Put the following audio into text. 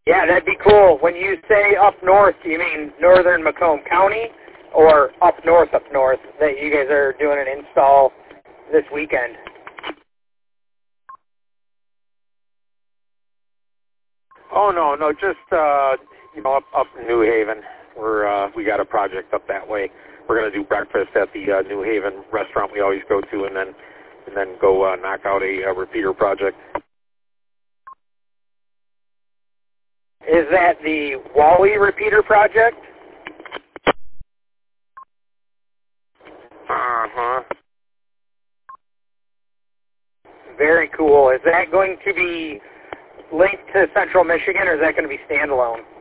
Yeah, that'd be cool. When you say up north, do you mean northern Macomb County or up north that you guys are doing an install this weekend? Oh, no, just, up in New Haven. We got a project up that way. We're going to do breakfast at the New Haven restaurant we always go to and then go knock out a repeater project. Is that the Wally repeater project? Uh-huh. Very cool. Is that going to be linked to Central Michigan, or is that going to be standalone?